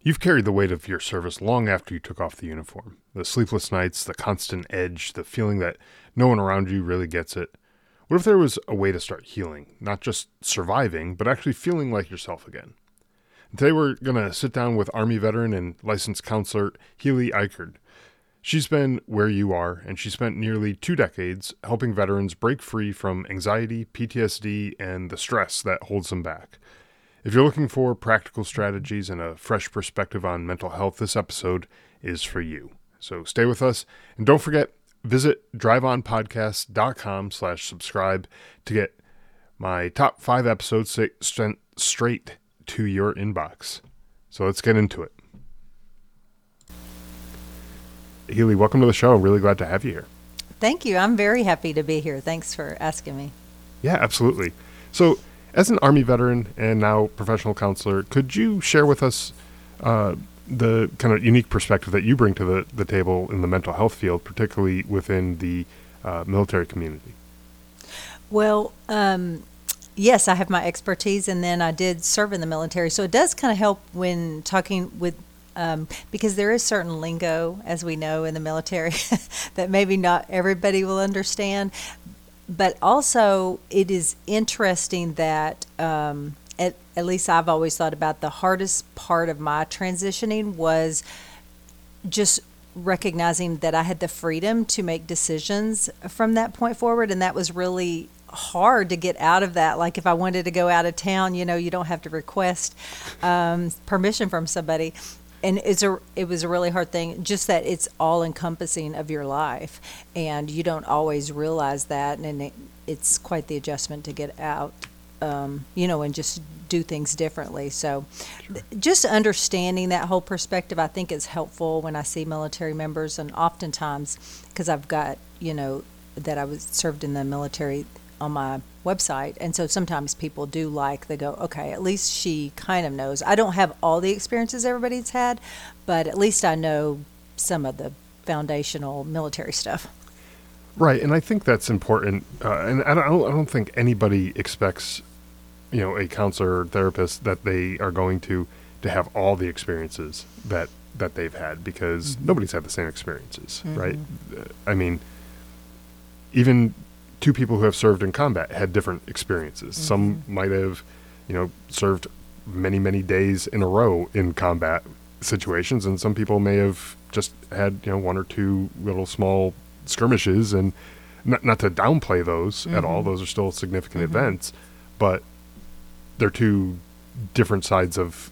You've carried the weight of your service long after you took off the uniform. The sleepless nights, the constant edge, the feeling that no one around you really gets it. What if there was a way to start healing, not just surviving, but actually feeling like yourself again? And today we're going to sit down with Army veteran and licensed counselor Healy Eichard. She's been where you are, and she spent nearly 2 decades helping veterans break free from anxiety, PTSD, and the stress that holds them back. If you're looking for practical strategies and a fresh perspective on mental health, this episode is for you. So stay with us, and don't forget, visit driveonpodcast.com/subscribe to get my top 5 episodes sent straight to your inbox. So let's get into it. Healy, welcome to the show. I'm really glad to have you here. Thank you. I'm very happy to be here. Thanks for asking me. Yeah, absolutely. So as an Army veteran and now professional counselor, could you share with us the kind of unique perspective that you bring to the table in the mental health field, particularly within the military community? Well, yes, I have my expertise, and then I did serve in the military. So it does kind of help when talking with, because there is certain lingo, as we know, in the military that maybe not everybody will understand. But also, it is interesting that, at least I've always thought about the hardest part of my transitioning was just recognizing that I had the freedom to make decisions from that point forward. And that was really hard to get out of that. Like if I wanted to go out of town, you don't have to request permission from somebody. And it was a really hard thing, just that it's all encompassing of your life, and you don't always realize that, and it's quite the adjustment to get out, and just do things differently. So just understanding that whole perspective, I think, is helpful when I see military members, and oftentimes, because I've got, that I was served in the military on my website, and so sometimes people do they go, okay, at least she kind of knows. I don't have all the experiences everybody's had, but at least I know some of the foundational military stuff. Right, and I think that's important, and I don't think anybody expects, a counselor or therapist that they are going to have all the experiences that they've had, because nobody's had the same experiences, right? I mean, even 2 people who have served in combat had different experiences. Some might have, served many, many days in a row in combat situations, and some people may have just had, 1 or 2 little small skirmishes, and not to downplay those at all. Those are still significant events, but they're 2 different sides of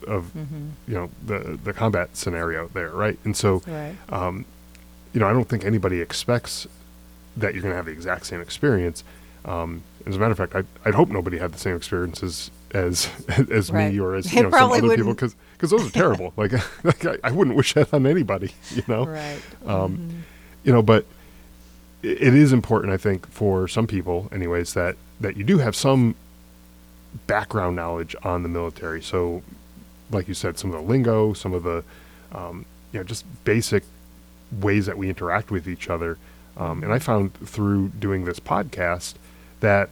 the combat scenario there, right? And so, right. I don't think anybody expects that you're going to have the exact same experience. As a matter of fact, I'd hope nobody had the same experiences as Right. me or as They some probably other people, wouldn't. because those are terrible. like I wouldn't wish that on anybody. Right. But it is important, I think, for some people, anyways, that you do have some background knowledge on the military. So, like you said, some of the lingo, some of the just basic ways that we interact with each other. And I found through doing this podcast that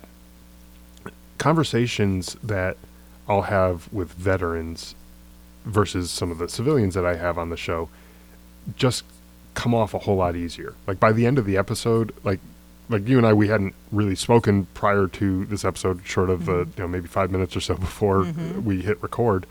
conversations that I'll have with veterans versus some of the civilians that I have on the show just come off a whole lot easier. Like by the end of the episode, like you and I, we hadn't really spoken prior to this episode, short of maybe 5 minutes or so before we hit record.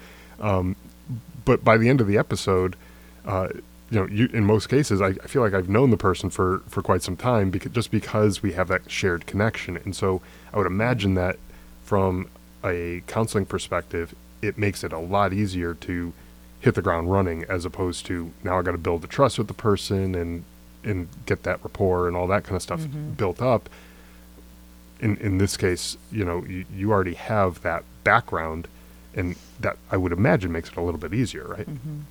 But by the end of the episode, you, in most cases, I feel like I've known the person for quite some time, because we have that shared connection. And so I would imagine that from a counseling perspective, it makes it a lot easier to hit the ground running, as opposed to now I got to build the trust with the person and get that rapport and all that kind of stuff built up. In this case, you already have that background, and that I would imagine makes it a little bit easier, right?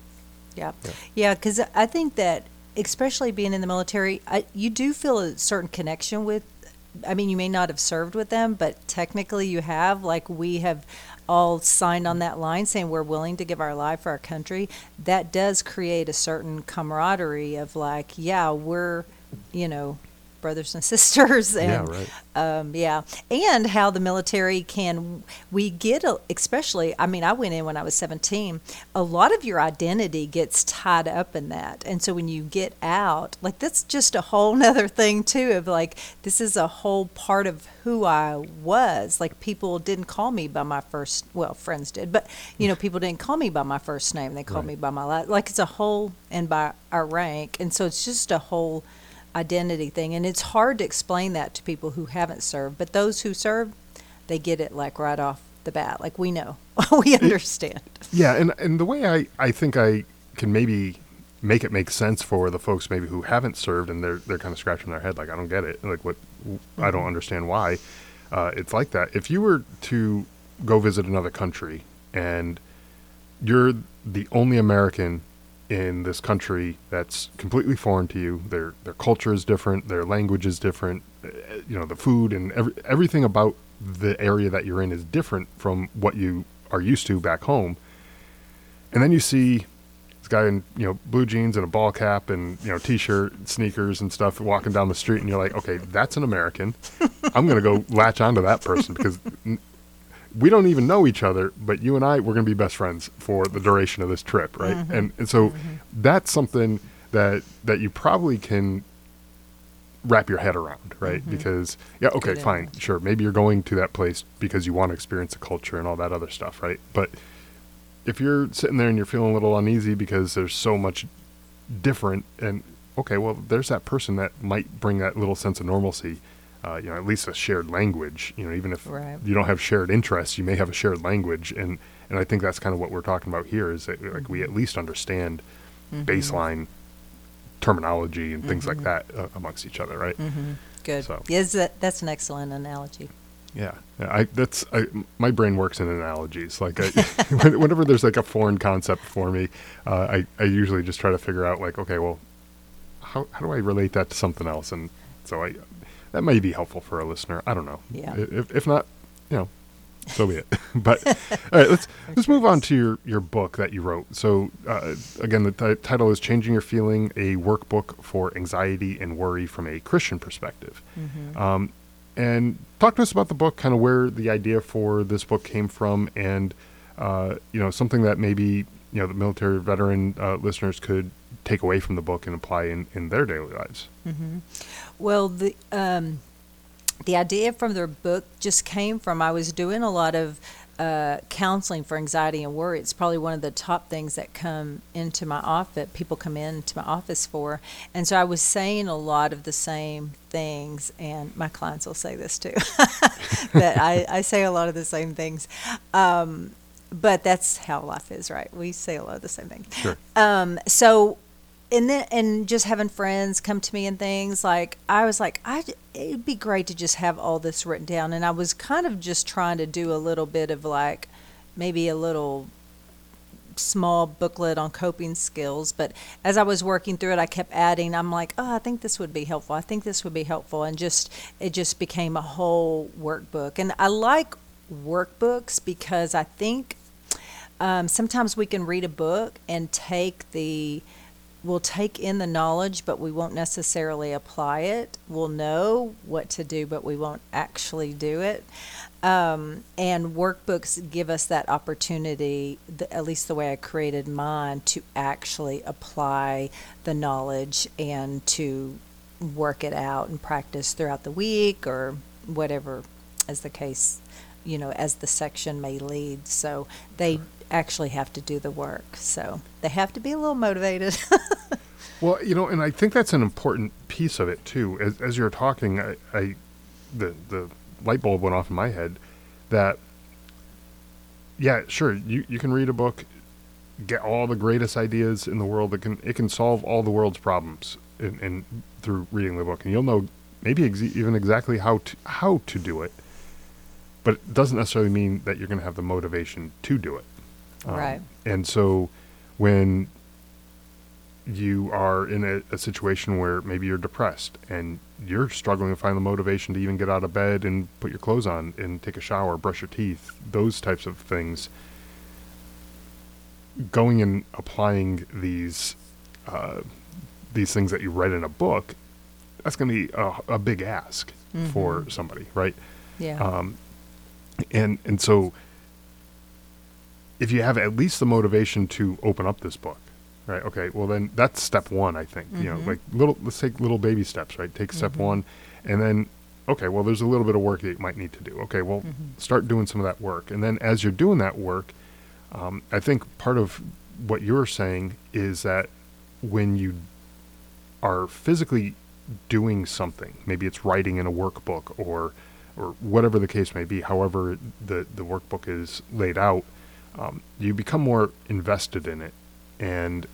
Yeah, because I think that, especially being in the military, you do feel a certain connection with, you may not have served with them, but technically you have. Like, we have all signed on that line saying we're willing to give our life for our country. That does create a certain camaraderie of we're, brothers and sisters, and Yeah, right. yeah, and how the military can, we get especially. I mean, I went in when I was 17. A lot of your identity gets tied up in that, and so when you get out, like that's just a whole nother thing too. Of like, this is a whole part of who I was. Like people didn't call me by my first. Well, friends did, but people didn't call me by my first name. They called Right. me by my last. Like it's a whole, and by our rank, and so it's just a whole identity thing, and it's hard to explain that to people who haven't served, but those who serve, they get it like right off the bat, like we know. We understand. Yeah, and the way I think I can maybe make it make sense for the folks maybe who haven't served and they're kind of scratching their head like I don't get it, like what I don't understand why it's like that. If you were to go visit another country and you're the only American in this country that's completely foreign to you, their culture is different, their language is different, the food and everything about the area that you're in is different from what you are used to back home. And then you see this guy in blue jeans and a ball cap and t-shirt, sneakers and stuff walking down the street, and you're like, okay, that's an American. I'm gonna go latch onto that person because we don't even know each other, but you and we're going to be best friends for the duration of this trip, right? And so that's something that you probably can wrap your head around, right? Because, okay, Good fine, analogy. sure, maybe you're going to that place because you want to experience the culture and all that other stuff, right? But if you're sitting there and you're feeling a little uneasy because there's so much different, and okay, well, there's that person that might bring that little sense of normalcy. At least a shared language, even if Right. you don't have shared interests, you may have a shared language. And I think that's kind of what we're talking about here is that like we at least understand baseline terminology and things like that amongst each other. Right. Good. So. Yes, that's an excellent analogy. Yeah. My brain works in analogies. Like whenever there's like a foreign concept for me, I usually just try to figure out like, okay, well, how do I relate that to something else? And so that may be helpful for a listener. I don't know. Yeah. If not, so be it. But all right, let's move on to your book that you wrote. So again, the title is "Changing Your Feeling: A Workbook for Anxiety and Worry from a Christian Perspective." And talk to us about the book, kind of where the idea for this book came from, and something that maybe the military veteran listeners could take away from the book and apply in their daily lives. Well, the idea from their book just came from, I was doing a lot of counseling for anxiety and worry. It's probably one of the top things that come into my office, people come into my office for. And so I was saying a lot of the same things, and my clients will say this too, that I say a lot of the same things. But that's how life is, right? We say a lot of the same things. Sure. So, and just having friends come to me and things, like I was like, it'd be great to just have all this written down. And I was kind of just trying to do a little bit of like maybe a little small booklet on coping skills. But as I was working through it, I kept adding. I'm like, oh, I think this would be helpful. I think this would be helpful. And it just became a whole workbook. And I like workbooks because I think sometimes we can read a book and we'll take in the knowledge, but we won't necessarily apply it. We'll know what to do, but we won't actually do it. And workbooks give us that opportunity, at least the way I created mine, to actually apply the knowledge and to work it out and practice throughout the week or whatever as the case, as the section may lead. So they actually have to do the work. So they have to be a little motivated. Well, and I think that's an important piece of it too. As you're talking, the light bulb went off in my head that, yeah, sure, you can read a book, get all the greatest ideas in the world. It can solve all the world's problems in through reading the book, and you'll know maybe even exactly how to do it. But it doesn't necessarily mean that you're going to have the motivation to do it. Right. And so when you are in a situation where maybe you're depressed and you're struggling to find the motivation to even get out of bed and put your clothes on and take a shower, brush your teeth, those types of things, going and applying these things that you read in a book that's going to be a big ask for somebody, right? Yeah. And so if you have at least the motivation to open up this book, right? Okay, well then that's step one, I think. You know, like let's take little baby steps, right? Take step one, and then okay, well there's a little bit of work that you might need to do. Okay, well start doing some of that work, and then as you're doing that work, I think part of what you're saying is that when you are physically doing something, maybe it's writing in a workbook or whatever the case may be, however the workbook is laid out, you become more invested in it and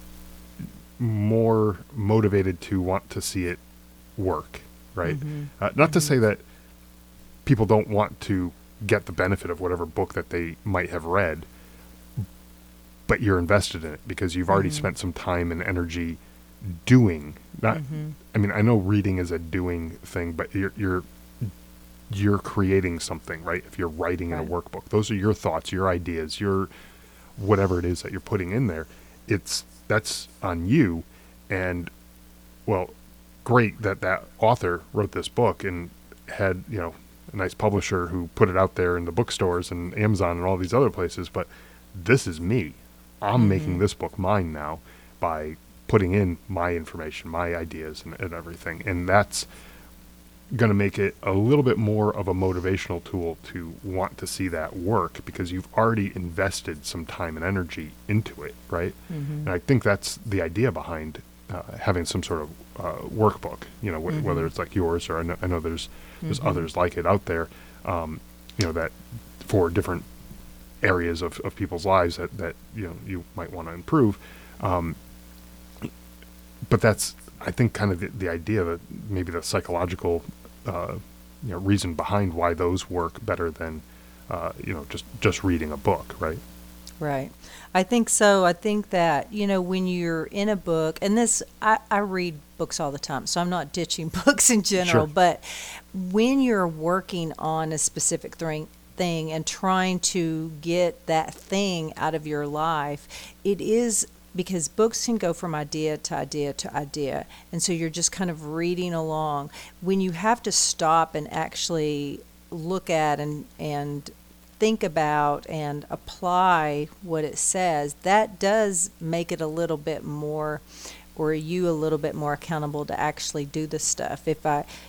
more motivated to want to see it work, right? Not to say that people don't want to get the benefit of whatever book that they might have read, but you're invested in it because you've already spent some time and energy doing. Not, I mean, I know reading is a doing thing, but you're creating something, right? If you're writing in a workbook, those are your thoughts, your ideas, your whatever it is that you're putting in there. That's on you. And well, great that author wrote this book and had, you know, a nice publisher who put it out there in the bookstores and Amazon and all these other places. But this is me. I'm making this book mine now by putting in my information, my ideas and everything. And that's going to make it a little bit more of a motivational tool to want to see that work because you've already invested some time and energy into it, right? And I think that's the idea behind having some sort of workbook, you know, whether it's like yours or I know there's others like it out there, you know, that for different areas of people's lives that you know you might want to improve. But that's, I think, kind of the idea that maybe the psychological you know, reason behind why those work better than you know, just reading a book, right? Right. I think so. I think that, you know, when you're in a book, and this, I read books all the time, so I'm not ditching books in general, Sure. but when you're working on a specific thing and trying to get that thing out of your life, it is because books can go from idea to idea to idea. And so you're just kind of reading along. When you have to stop and actually look at and think about and apply what it says, that does make it a little bit more, or you a little bit more accountable to actually do the stuff. If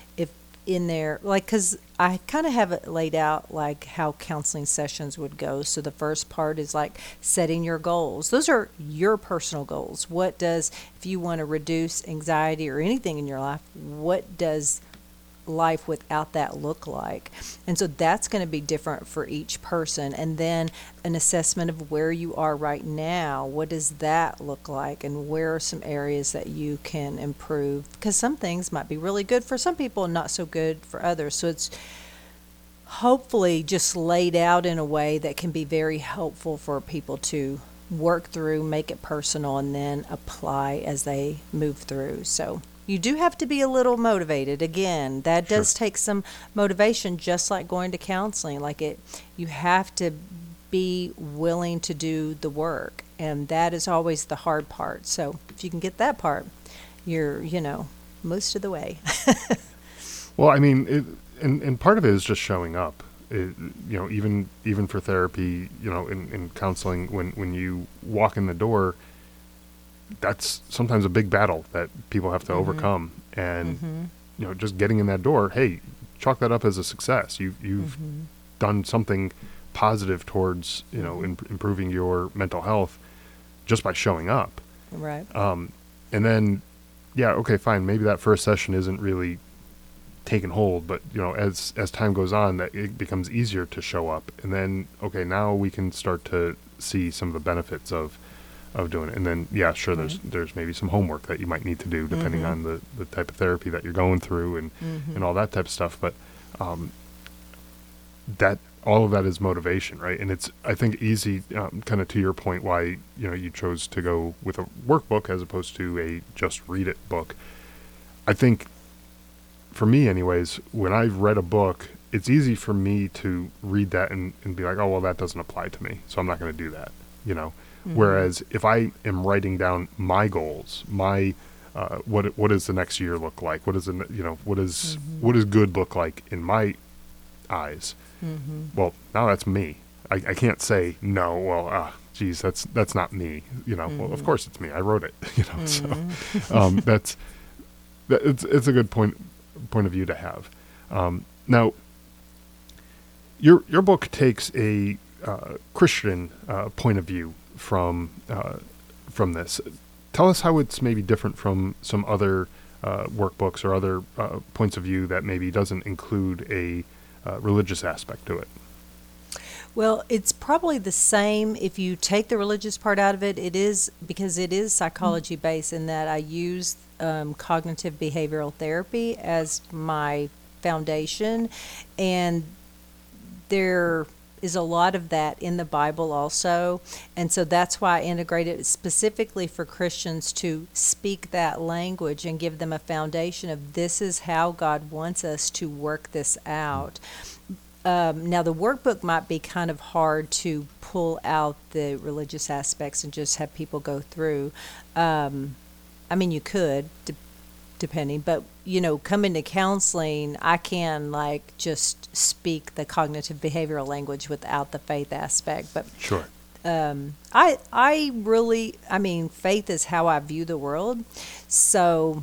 in there, like, because I kind of have it laid out like how counseling sessions would go. So the first part is like setting your goals. Those are your personal goals. What does, if you want to reduce anxiety or anything in your life, what does life without that look like? And so that's going to be different for each person. And then an assessment of where you are right now. What does that look like? And where are some areas that you can improve? Because some things might be really good for some people and not so good for others. So it's hopefully just laid out in a way that can be very helpful for people to work through, make it personal, and then apply as they move through. So you do have to be a little motivated. Again, that does take some motivation, just like going to counseling. You have to be willing to do the work, and that is always the hard part. So if you can get that part, you're, you know, most of the way. Well, I mean, and part of it is just showing up. You know, even for therapy, you know, in counseling, when you walk in the door, that's sometimes a big battle that people have to overcome. And, you know, just getting in that door, hey, chalk that up as a success. You've done something positive towards, you know, improving your mental health just by showing up. Right. And then, yeah, okay, fine. Maybe that first session isn't really taken hold, but, you know, as time goes on, that it becomes easier to show up. And then, okay, now we can start to see some of the benefits of doing it. And then, yeah, sure, there's maybe some homework that you might need to do depending on the type of therapy that you're going through and all that type of stuff. But that all of that is motivation, right? And it's, I think, easy, kind of to your point, why, you know, you chose to go with a workbook as opposed to a just read it book. I think, for me anyways, when I've read a book, it's easy for me to read that and be like, oh, well, that doesn't apply to me, so I'm not going to do that, you know? Whereas if I am writing down my goals, my what does the next year look like? What does what does good look like in my eyes? Well, now that's me. I can't say no. Well, geez, that's not me. Well, of course it's me. I wrote it. So it's a good point of view to have. Now, your book takes a Christian point of view from this. Tell us how it's maybe different from some other workbooks or other points of view that maybe doesn't include a religious aspect to it. Well, it's probably the same if you take the religious part out of it. It is because it is psychology based in that I use cognitive behavioral therapy as my foundation, and there is a lot of that in the Bible also, and so that's why I integrated it specifically for Christians to speak that language and give them a foundation of this is how God wants us to work this out. Now, the workbook might be kind of hard to pull out the religious aspects and just have people go through. I mean, you could, depending, but, coming to counseling, I can, just speak the cognitive behavioral language without the faith aspect. But Sure. I really, faith is how I view the world. So,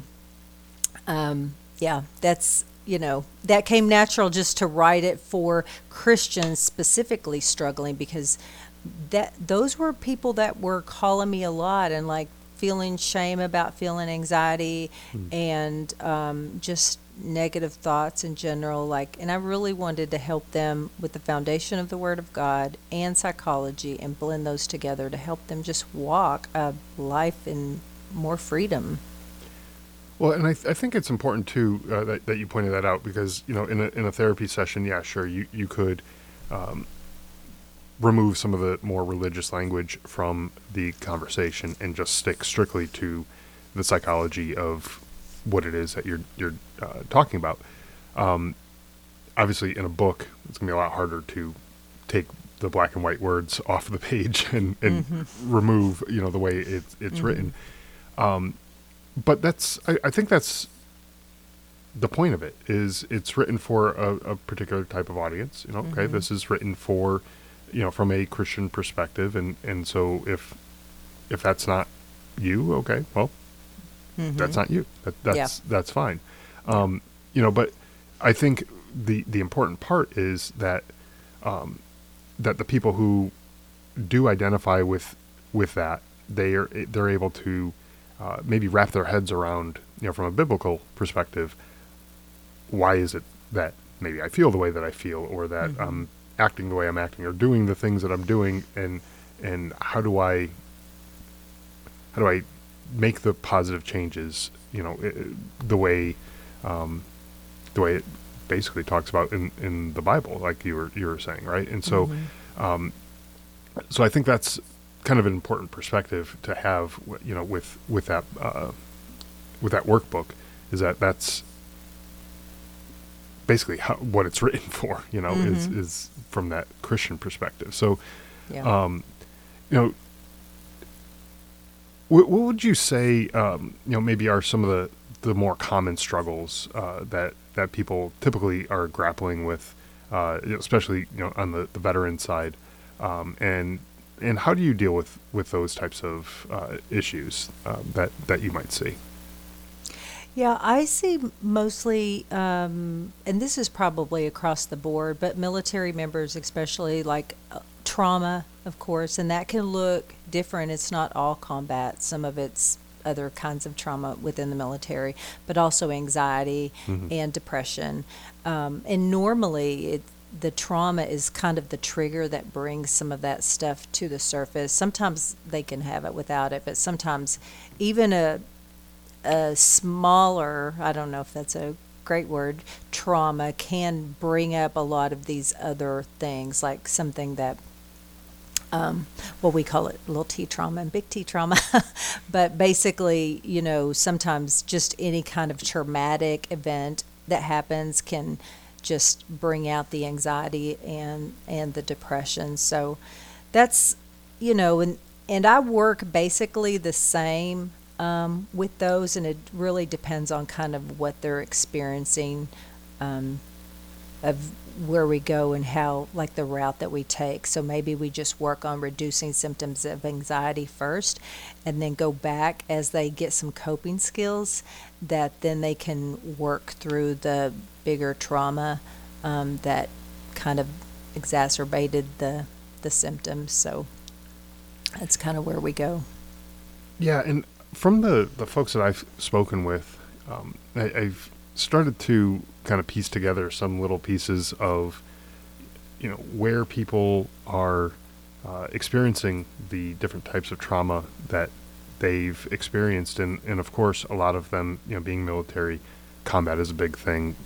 that's, that came natural just to write it for Christians specifically struggling, because those were people that were calling me a lot and feeling shame about feeling anxiety and just negative thoughts in general. And I really wanted to help them with the foundation of the Word of God and psychology and blend those together to help them just walk a life in more freedom. Well, and I think it's important too that you pointed that out, because in a therapy session, yeah, sure, you could remove some of the more religious language from the conversation and just stick strictly to the psychology of what it is that you're talking about. Obviously, in a book, it's gonna be a lot harder to take the black and white words off the page and remove the way it's written. But I think that's the point of it, is it's written for a particular type of audience. Okay, this is written for, from a Christian perspective. And so if that's not you, okay, well, that's not you. That's fine. But I think the important part is that, that the people who do identify with that, they're able to, maybe wrap their heads around, from a biblical perspective, why is it that maybe I feel the way that I feel, or that I'm acting the way I'm acting, or doing the things that I'm doing, and how do I make the positive changes, the way it basically talks about in the Bible, like you were saying, right? And so, so I think that's kind of an important perspective to have, with that workbook, is that's basically what it's written for, is from that Christian perspective. So, what would you say, maybe are some of the more common struggles that people typically are grappling with, especially on the veteran side, and how do you deal with those types of issues that you might see? Yeah, I see mostly, and this is probably across the board, but military members, especially trauma, of course, and that can look different. It's not all combat. Some of it's other kinds of trauma within the military, but also anxiety and depression. And normally the trauma is kind of the trigger that brings some of that stuff to the surface. Sometimes they can have it without it, but sometimes even a smaller, I don't know if that's a great word, trauma can bring up a lot of these other things, like something that, we call it little T trauma and big T trauma. But basically, sometimes just any kind of traumatic event that happens can just bring out the anxiety and the depression. So that's, and I work basically the same with those, and it really depends on kind of what they're experiencing, of where we go and how, like the route that we take. So maybe we just work on reducing symptoms of anxiety first and then go back as they get some coping skills that then they can work through the bigger trauma that kind of exacerbated the symptoms. So that's kind of where we go. Yeah, and from the folks that I've spoken with, I've started to kind of piece together some little pieces of, where people are experiencing the different types of trauma that they've experienced, and of course, a lot of them, being military, combat is a big thing.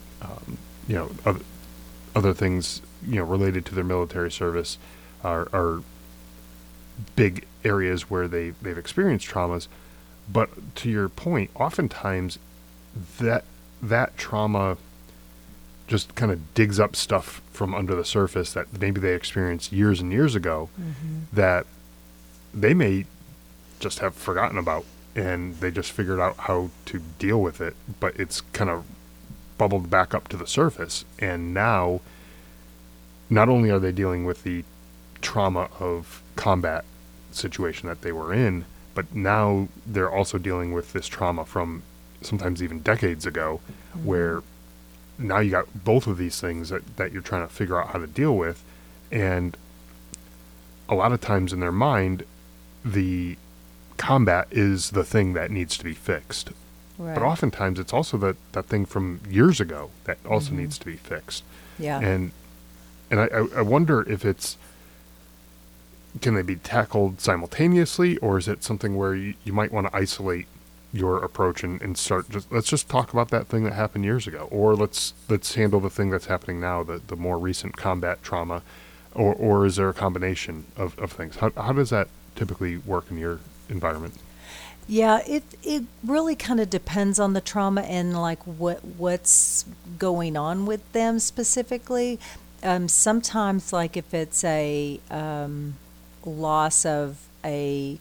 Other things, related to their military service are big areas where they've experienced traumas. But to your point, oftentimes that trauma just kind of digs up stuff from under the surface that maybe they experienced years and years ago that they may just have forgotten about, and they just figured out how to deal with it, but it's kind of bubbled back up to the surface. And now, not only are they dealing with the trauma of combat situation that they were in, but now they're also dealing with this trauma from sometimes even decades ago, where now you got both of these things that you're trying to figure out how to deal with. And a lot of times in their mind, the combat is the thing that needs to be fixed. Right. But oftentimes it's also that thing from years ago that also needs to be fixed. Yeah. And I wonder if can they be tackled simultaneously, or is it something where you might want to isolate your approach and start let's just talk about that thing that happened years ago, or let's handle the thing that's happening now, the more recent combat trauma, or is there a combination of things? How does that typically work in your environment? Yeah, it really kind of depends on the trauma and like what's going on with them specifically. Sometimes, like if it's a loss of a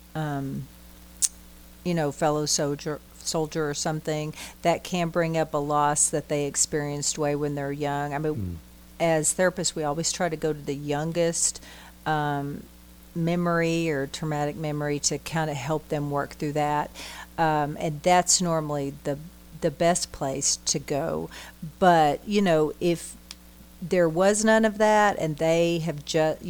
fellow soldier or something, that can bring up a loss that they experienced way when they're young. I mean, as therapists, we always try to go to the youngest memory or traumatic memory to kind of help them work through that, and that's normally the best place to go. But if there was none of that and they have just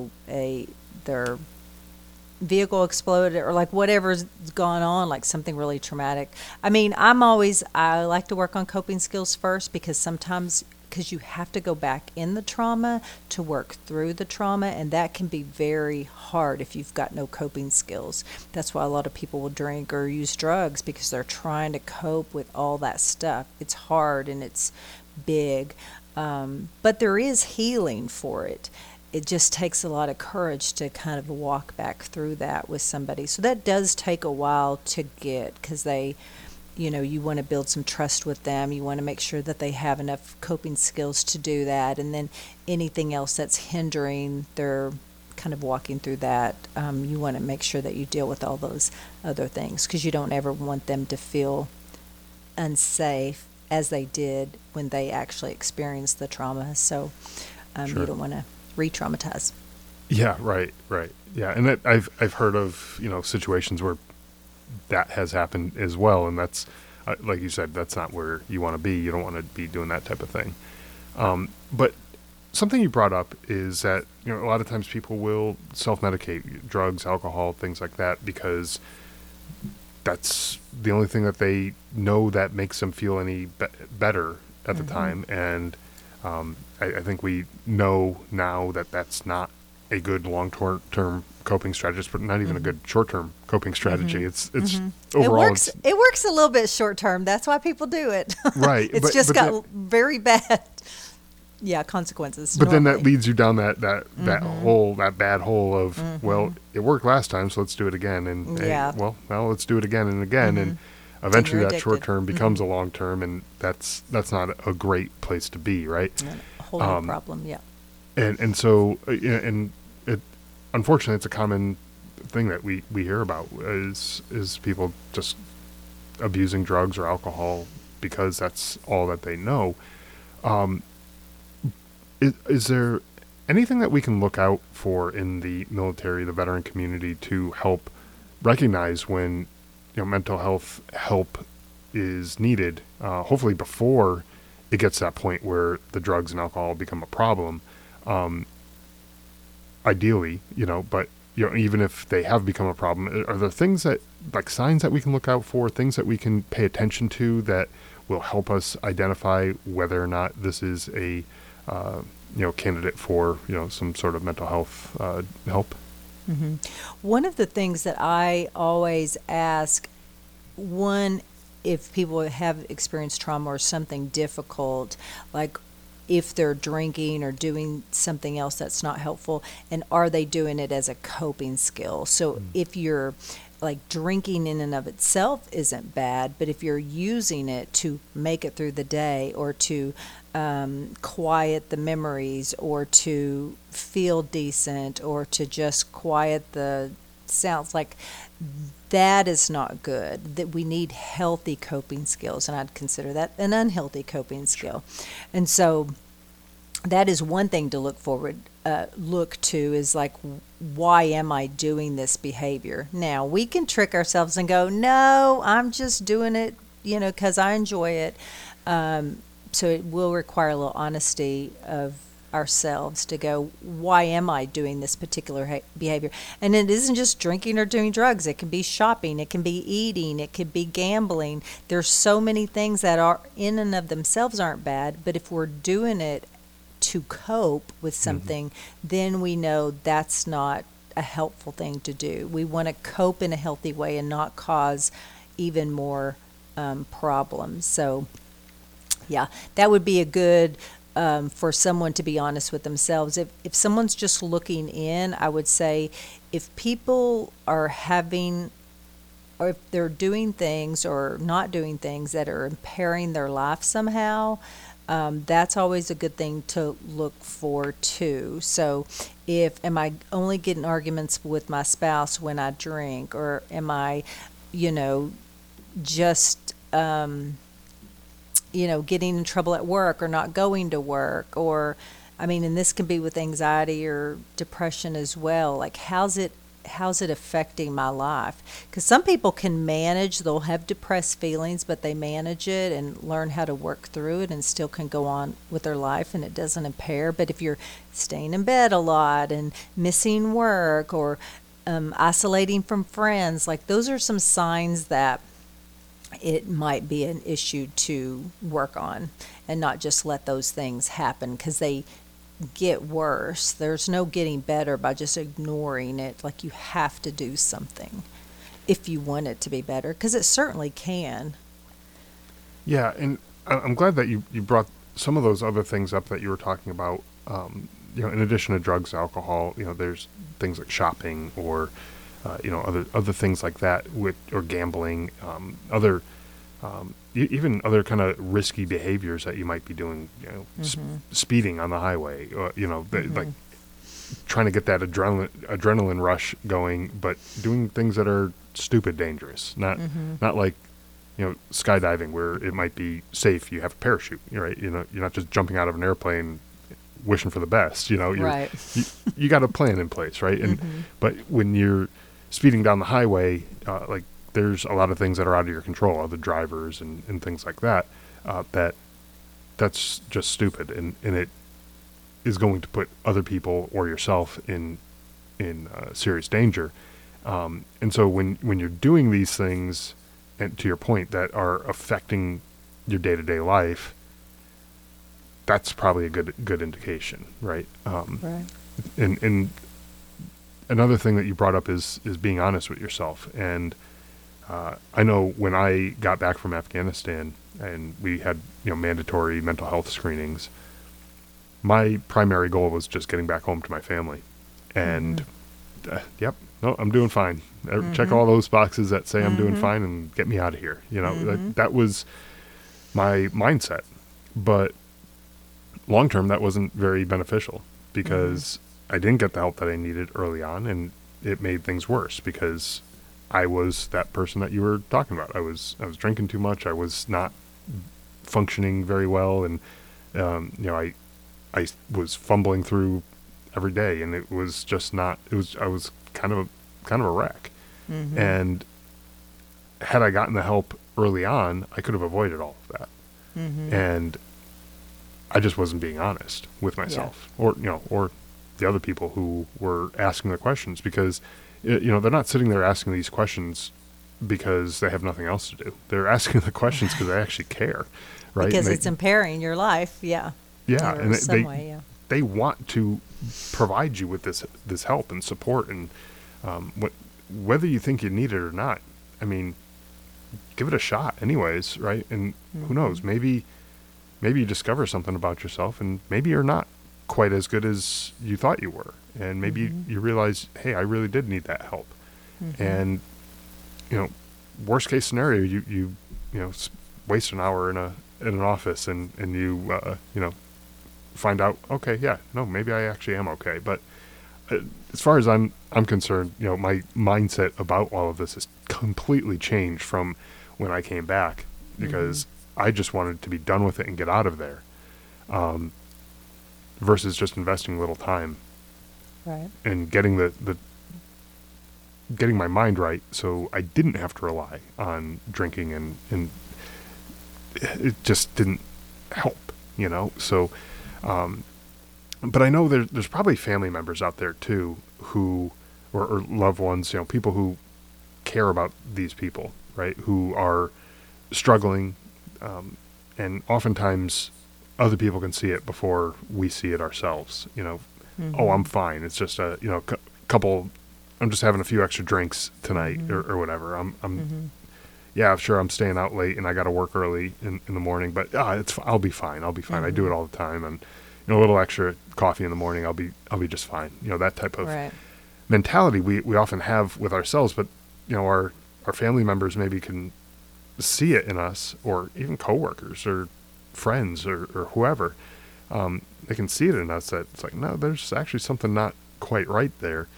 their vehicle exploded or like whatever's gone on, like something really traumatic. I mean, I like to work on coping skills first, because you have to go back in the trauma to work through the trauma, and that can be very hard if you've got no coping skills. That's why a lot of people will drink or use drugs, because they're trying to cope with all that stuff. It's hard and it's big, but there is healing for it. It just takes a lot of courage to kind of walk back through that with somebody. So that does take a while to get, because you want to build some trust with them. You want to make sure that they have enough coping skills to do that. And then anything else that's hindering their kind of walking through that, you want to make sure that you deal with all those other things, because you don't ever want them to feel unsafe as they did when they actually experienced the trauma. So Sure. You don't want to re-traumatize. Yeah, right. Yeah, and I've heard of situations where that has happened as well, and that's like you said, that's not where you want to be. You don't want to be doing that type of thing. But something you brought up is that a lot of times people will self-medicate, drugs, alcohol, things like that, because that's the only thing that they know that makes them feel any better at the time. And I think we know now that that's not a good long-term coping strategy, but not even a good short-term coping strategy. It's overall. It works a little bit short-term. That's why people do it. Right. It's just got very bad, consequences. But normally. then that leads you down that bad hole of, well, it worked last time, so let's do it again. And now let's do it again and again. And eventually that short-term becomes a long-term, and that's not a great place to be, right? A whole new problem, yeah. And so, and it, unfortunately, it's a common thing that we hear about is people just abusing drugs or alcohol because that's all that they know. Is there anything that we can look out for in the military, the veteran community, to help recognize when mental health help is needed? Hopefully before it gets to that point where the drugs and alcohol become a problem. Ideally, but even if they have become a problem, are there things that, like signs that we can look out for, things that we can pay attention to that will help us identify whether or not this is a candidate for some sort of mental health help? Mm-hmm. One of the things that I always ask, one, if people have experienced trauma or something difficult, like if they're drinking or doing something else that's not helpful, and are they doing it as a coping skill? So if you're like drinking in and of itself isn't bad, but if you're using it to make it through the day or to quiet the memories or to feel decent or to just quiet the sounds, like that is not good. That we need healthy coping skills, and I'd consider that an unhealthy coping skill. And so that is one thing to look to is like, why am I doing this behavior? Now we can trick ourselves and go, no, I'm just doing it, because I enjoy it. So it will require a little honesty of ourselves to go, why am I doing this particular behavior? And it isn't just drinking or doing drugs. It can be shopping. It can be eating. It could be gambling. There's so many things that are in and of themselves aren't bad, but if we're doing it to cope with something, then we know that's not a helpful thing to do. We want to cope in a healthy way and not cause even more problems. So yeah, that would be a good for someone to be honest with themselves. If someone's just looking in, I would say if people are having, or if they're doing things or not doing things that are impairing their life somehow, that's always a good thing to look for too. So am I only getting arguments with my spouse when I drink, or am I, just getting in trouble at work or not going to work, or, and this can be with anxiety or depression as well. Like, how's it affecting my life? Because some people can manage, they'll have depressed feelings, but they manage it and learn how to work through it and still can go on with their life and it doesn't impair. But if you're staying in bed a lot and missing work or isolating from friends, like those are some signs that it might be an issue to work on and not just let those things happen, because they get worse. There's no getting better by just ignoring it. Like, you have to do something if you want it to be better, because it certainly can. Yeah, and I'm glad that you brought some of those other things up that you were talking about. In addition to drugs, alcohol, there's things like shopping or other things like that, or gambling, even other kind of risky behaviors that you might be doing, speeding on the highway, or, like trying to get that adrenaline rush going, but doing things that are stupid dangerous, not like, skydiving where it might be safe. You have a parachute, right? You're not just jumping out of an airplane wishing for the best, Right. you got a plan in place, right? And but when you're speeding down the highway, like there's a lot of things that are out of your control, other drivers and things like that, that's just stupid, and it is going to put other people or yourself in serious danger. And so when you're doing these things, and to your point, that are affecting your day-to-day life, that's probably a good indication, right? Right. And another thing that you brought up is being honest with yourself. And I know when I got back from Afghanistan and we had mandatory mental health screenings, my primary goal was just getting back home to my family. And I'm doing fine. Check all those boxes that say I'm doing fine and get me out of here. That was my mindset. But long term, that wasn't very beneficial because I didn't get the help that I needed early on, and it made things worse because I was that person that you were talking about. I was drinking too much. I was not functioning very well, and I was fumbling through every day, and it was just not. I was kind of a wreck. Mm-hmm. And had I gotten the help early on, I could have avoided all of that. Mm-hmm. And I just wasn't being honest with myself, or the other people who were asking the questions, because they're not sitting there asking these questions because they have nothing else to do. They're asking the questions because they actually care, right? Because it's impairing your life, yeah. Yeah, Or and some way, yeah. they want to provide you with this help and support, and whether you think you need it or not, I mean, give it a shot anyways, right? And who knows, maybe you discover something about yourself, and maybe you're not quite as good as you thought you were, and maybe you realize, hey, I really did need that help. And worst case scenario, you waste an hour in an office, and you find out, okay, yeah, no, maybe I actually am okay. But as far as I'm concerned, my mindset about all of this has completely changed from when I came back, because I just wanted to be done with it and get out of there, versus just investing a little time, Right. and getting getting my mind right, so I didn't have to rely on drinking, and it just didn't help, So, but I know there's probably family members out there too who, or loved ones, people who care about these people, right? Who are struggling, and oftentimes other people can see it before we see it ourselves. Oh, I'm fine. It's just a couple. I'm just having a few extra drinks tonight, or whatever. Yeah, sure, I'm staying out late and I got to work early in the morning, but I'll be fine. I'll be fine. I do it all the time, and a little extra coffee in the morning, I'll be just fine. That type of mentality we often have with ourselves, but our family members maybe can see it in us, or even coworkers or friends or whoever. They can see it in us that it's like, no, there's actually something not quite right there.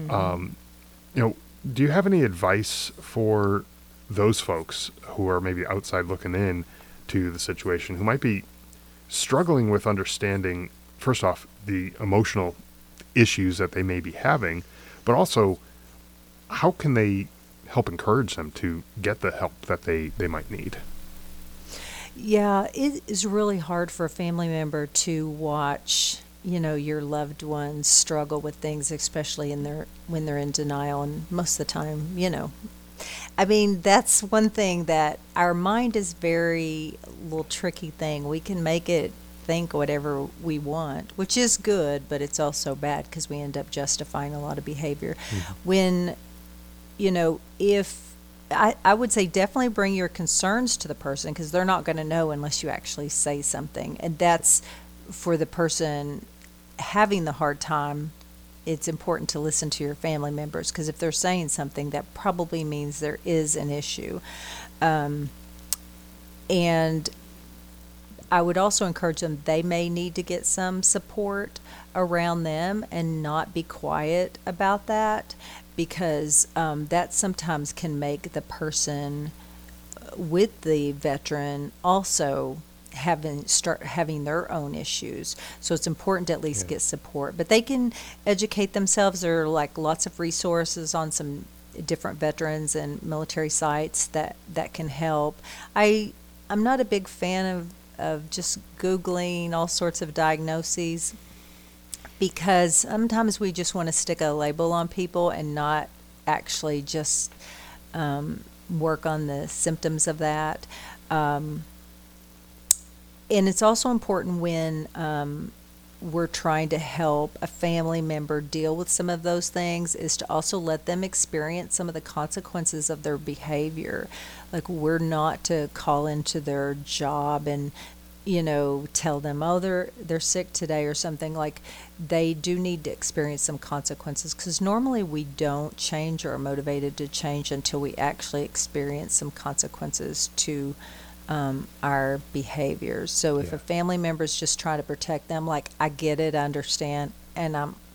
Do you have any advice for those folks who are maybe outside looking in to the situation, who might be struggling with understanding, first off, the emotional issues that they may be having, but also how can they help encourage them to get the help that they might need? Yeah, it is really hard for a family member to watch, your loved ones struggle with things, especially when they're in denial, and most of the time, I mean, that's one thing that our mind is very little tricky thing. We can make it think whatever we want, which is good, but it's also bad because we end up justifying a lot of behavior. When, if I would say definitely bring your concerns to the person, because they're not going to know unless you actually say something. And that's for the person having the hard time. It's important to listen to your family members, because if they're saying something, that probably means there is an issue. And I would also encourage them, they may need to get some support around them and not be quiet about that, because that sometimes can make the person with the veteran also start having their own issues. So it's important to at least get support. But they can educate themselves. There are lots of resources on some different veterans and military sites that can help. I'm not a big fan of just Googling all sorts of diagnoses, because sometimes we just want to stick a label on people and not actually just work on the symptoms of that. And it's also important when we're trying to help a family member deal with some of those things, is to also let them experience some of the consequences of their behavior. Like, we're not to call into their job and tell them, oh, they're sick today or something. Like, they do need to experience some consequences, because normally we don't change or are motivated to change until we actually experience some consequences to our behaviors. So if a family member is just trying to protect them, I get it, I understand, and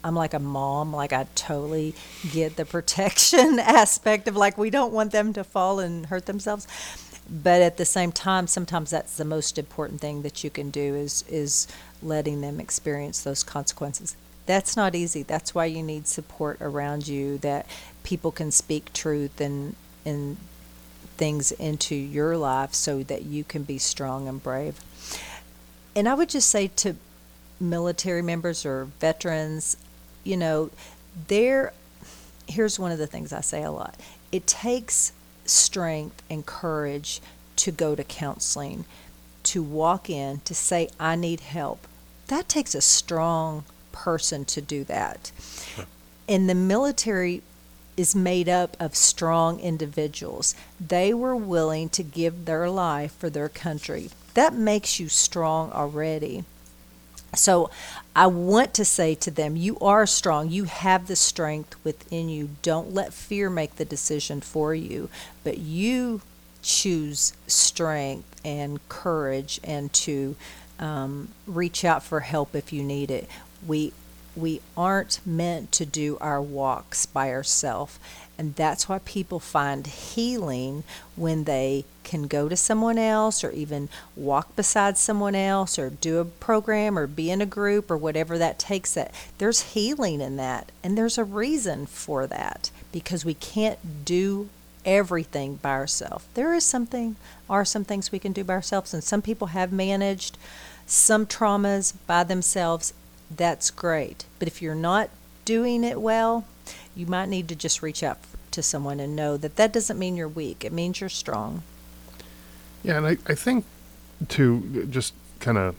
I'm like a mom, like I totally get the protection aspect of like we don't want them to fall and hurt themselves. But at the same time, sometimes that's the most important thing that you can do is letting them experience those consequences. That's not easy. That's why you need support around you, that people can speak truth and things into your life so that you can be strong and brave. And I would just say to military members or veterans, you know, here's one of the things I say a lot. It takes strength and courage to go to counseling, to walk in, to say, I need help. That takes a strong person to do that. Sure. And the military is made up of strong individuals. They were willing to give their life for their country. That makes you strong already. So I want to say to them, you are strong. You have the strength within you. Don't let fear make the decision for you, but you choose strength and courage and to reach out for help if you need it. We aren't meant to do our walks by ourselves. And that's why people find healing when they can go to someone else or even walk beside someone else or do a program or be in a group or whatever that takes. That there's healing in that. And there's a reason for that, because we can't do everything by ourselves. There is some things we can do by ourselves, and some people have managed some traumas by themselves. That's great. But if you're not doing it well, you might need to just reach out to someone and know that that doesn't mean you're weak. It means you're strong. Yeah, and I think, to just kind of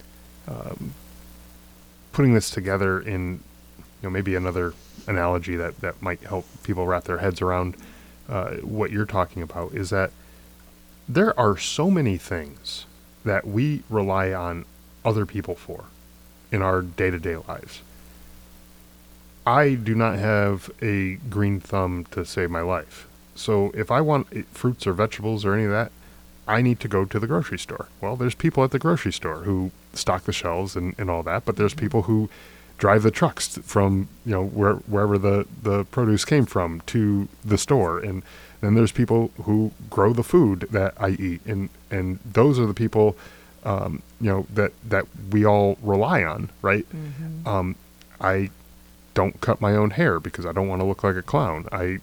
putting this together in, maybe another analogy that might help people wrap their heads around what you're talking about, is that there are so many things that we rely on other people for in our day-to-day lives. I do not have a green thumb to save my life. So if I want fruits or vegetables or any of that, I need to go to the grocery store. Well, there's people at the grocery store who stock the shelves and all that, but there's people who drive the trucks from, wherever the produce came from to the store. And then there's people who grow the food that I eat. And those are the people, that we all rely on, right? Mm-hmm. I don't cut my own hair because I don't want to look like a clown. I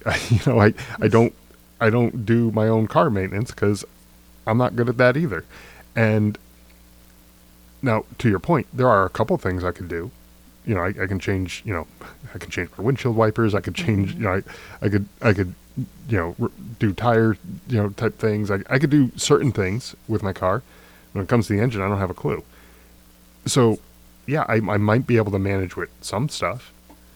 don't do my own car maintenance because I'm not good at that either. And now, to your point, there are a couple things I could do. I can change, I can change my windshield wipers. I could change, I could do tire, type things. I could do certain things with my car. When it comes to the engine, I don't have a clue. So, yeah, I might be able to manage with some stuff.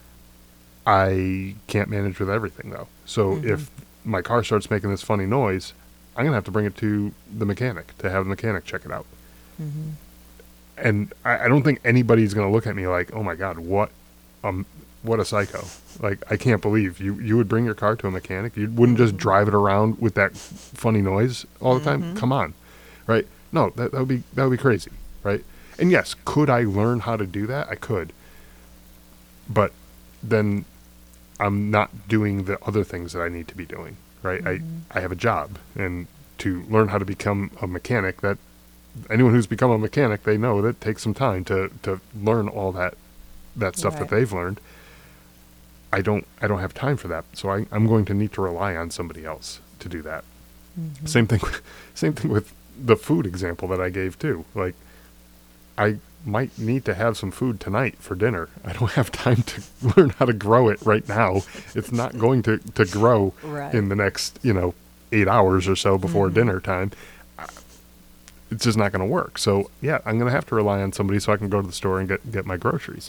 I can't manage with everything, though. So if my car starts making this funny noise, I'm going to have to bring it to the mechanic to have the mechanic check it out. Mm-hmm. And I don't think anybody's going to look at me like, oh, my God, what a psycho. Like, I can't believe you would bring your car to a mechanic. You wouldn't just drive it around with that funny noise all the time. Come on, right? No, that would be crazy, right? And yes, could I learn how to do that? I could. But then I'm not doing the other things that I need to be doing, right? I have a job, and to learn how to become a mechanic, that anyone who's become a mechanic, they know that it takes some time to learn all that stuff that they've learned. I don't have time for that, so I'm going to need to rely on somebody else to do that. Mm-hmm. Same thing with the food example that I gave too. Like, I might need to have some food tonight for dinner. I don't have time to learn how to grow it right now. It's not going to grow in the next 8 hours or so before dinner time. It's just not going to work. So yeah, I'm going to have to rely on somebody so I can go to the store and get my groceries.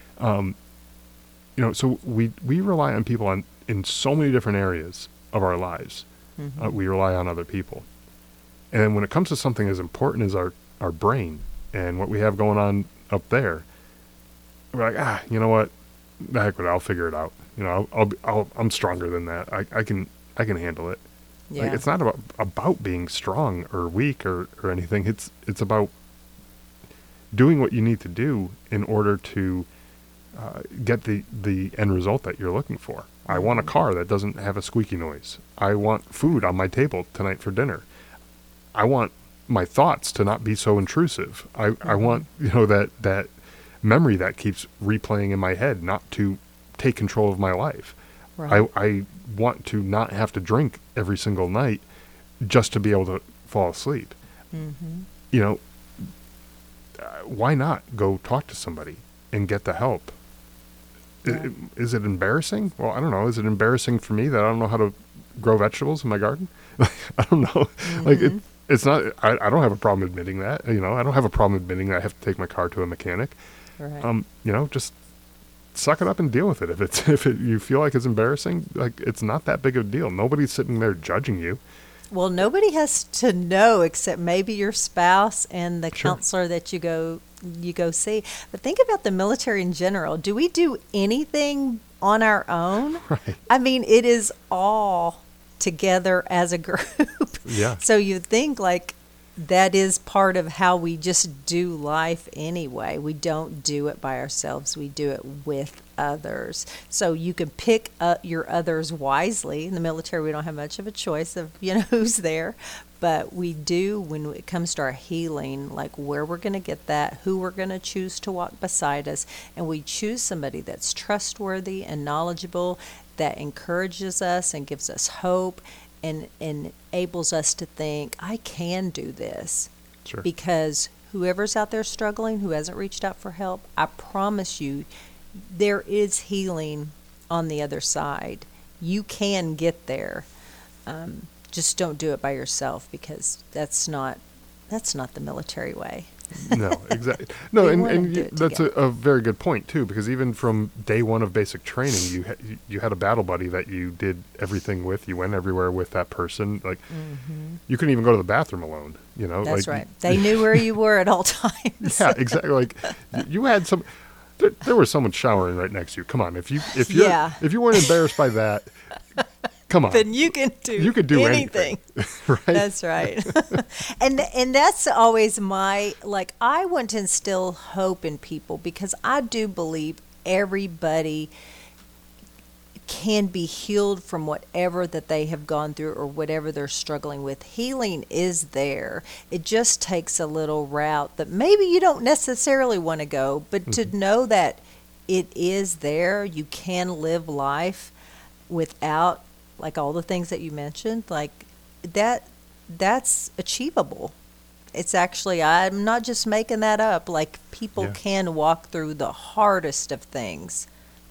So we rely on people in so many different areas of our lives. Mm-hmm. We rely on other people. And when it comes to something as important as our brain and what we have going on up there, we're like, you know what? The heck with it, I'll figure it out. I'm stronger than that. I can handle it. Yeah. Like, it's not about being strong or weak or anything. It's about doing what you need to do in order to get the end result that you're looking for. I want a car that doesn't have a squeaky noise. I want food on my table tonight for dinner. I want my thoughts to not be so intrusive. I want, that memory that keeps replaying in my head not to take control of my life. Right. I want to not have to drink every single night just to be able to fall asleep. Why not go talk to somebody and get the help? Yeah. Is it embarrassing? Well, I don't know. Is it embarrassing for me that I don't know how to grow vegetables in my garden? I don't know. Like it's not. I don't have a problem admitting that. I don't have a problem admitting that I have to take my car to a mechanic. Right. Just suck it up and deal with it. If you feel like it's embarrassing, like it's not that big of a deal. Nobody's sitting there judging you. Well, nobody has to know except maybe your spouse and the Sure. counselor that you go see. But think about the military in general. Do we do anything on our own? Right. I mean, it is all together as a group. Yeah. So you think like that is part of how we just do life anyway. We don't do it by ourselves. We do it with others. So you can pick your others wisely. In the military, we don't have much of a choice of, who's there. But we do when it comes to our healing, like where we're going to get that, who we're going to choose to walk beside us. And we choose somebody that's trustworthy and knowledgeable, that encourages us and gives us hope and enables us to think, I can do this. Sure. Because whoever's out there struggling, who hasn't reached out for help, I promise you, there is healing on the other side. You can get there. Just don't do it by yourself, because that's not the military way. No, exactly. No, We and, wanna and do you, it that's together. a very good point too, because even from day one of basic training, you had a battle buddy that you did everything with. You went everywhere with that person. Like you couldn't even go to the bathroom alone. That's like, right. They knew where you were at all times. Yeah, exactly. Like you had some. There was someone showering right next to you. Come on, if you Yeah. if you weren't embarrassed by that, come on. Then you can do You could do anything. Right? That's right. and that's always I want to instill hope in people, because I do believe everybody can be healed from whatever that they have gone through or whatever they're struggling with. Healing is there. It just takes a little route that maybe you don't necessarily want to go, but to know that it is there, you can live life without like all the things that you mentioned, like that's achievable. It's actually, I'm not just making that up. Like people Yeah. can walk through the hardest of things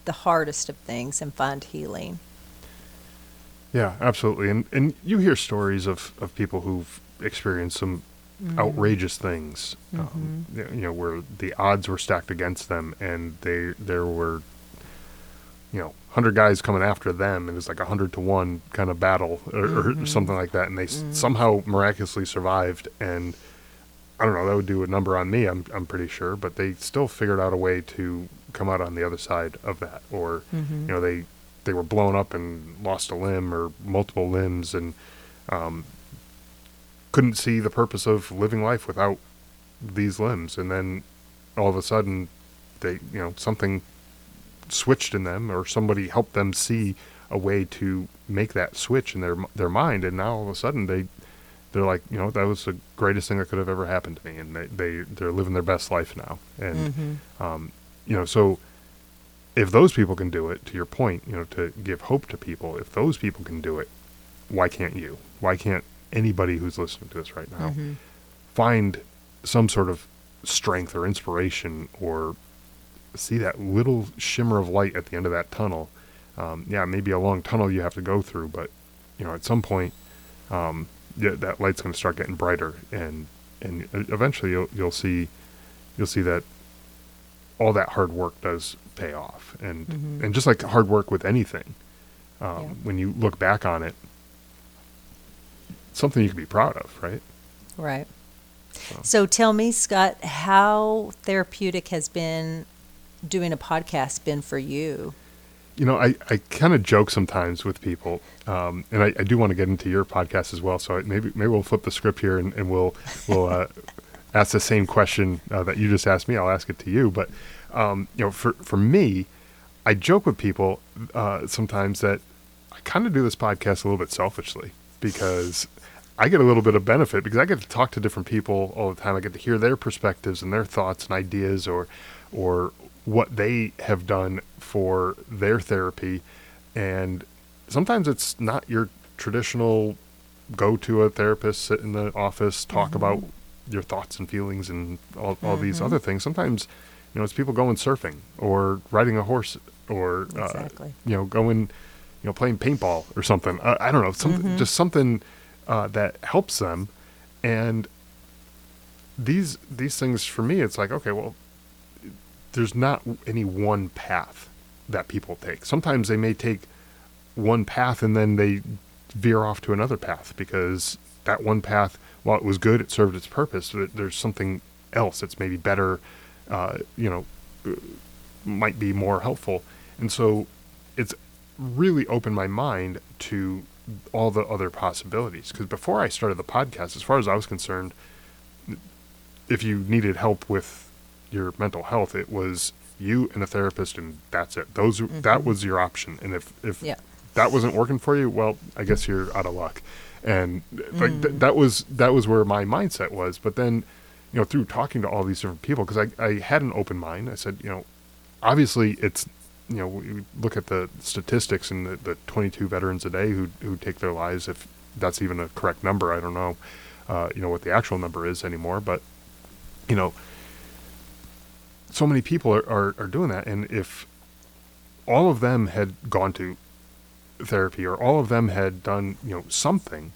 and find healing. Yeah, absolutely. And you hear stories of people who've experienced some outrageous things, where the odds were stacked against them, and there were 100 guys coming after them, and it's like 100-to-1 kind of battle or something like that, and they somehow miraculously survived. And I don't know, that would do a number on me, I'm pretty sure, but they still figured out a way to come out on the other side of that. Or they were blown up and lost a limb or multiple limbs, and couldn't see the purpose of living life without these limbs, and then all of a sudden they something switched in them, or somebody helped them see a way to make that switch in their mind, and now all of a sudden they're like, that was the greatest thing that could have ever happened to me, and they're living their best life now. And so if those people can do it, to your point, to give hope to people, if those people can do it, why can't you? Why can't anybody who's listening to this right now find some sort of strength or inspiration, or see that little shimmer of light at the end of that tunnel? Maybe a long tunnel you have to go through, but at some point, that light's going to start getting brighter, and eventually you'll see that all that hard work does pay off, and just like hard work with anything, when you look back on it, something you can be proud of, right? Right. So tell me, Scott, how therapeutic has been doing a podcast been for you? I kind of joke sometimes with people, and I do want to get into your podcast as well. So maybe we'll flip the script here, and we'll ask the same question that you just asked me. I'll ask it to you. But for me, I joke with people sometimes that I kind of do this podcast a little bit selfishly because I get a little bit of benefit because I get to talk to different people all the time. I get to hear their perspectives and their thoughts and ideas or what they have done for their therapy. And sometimes it's not your traditional go to a therapist, sit in the office, talk about your thoughts and feelings and all these other things. Sometimes, it's people going surfing or riding a horse or, Exactly. Going, playing paintball or something. I don't know, just something that helps them. And these things for me, it's like, okay, well, there's not any one path that people take. Sometimes they may take one path and then they veer off to another path because that one path, while it was good, it served its purpose. There's something else that's maybe better, might be more helpful. And so it's really opened my mind to all the other possibilities. Because before I started the podcast, as far as I was concerned, if you needed help with your mental health, it was you and a therapist, and that's it. That was your option. And if that wasn't working for you, well, I guess you're out of luck. And that was where my mindset was. But then, through talking to all these different people, because I had an open mind, I said, obviously it's, we look at the statistics and the 22 veterans a day who take their lives, if that's even a correct number. I don't know, what the actual number is anymore, but, so many people are doing that. And if all of them had gone to therapy or all of them had done, something,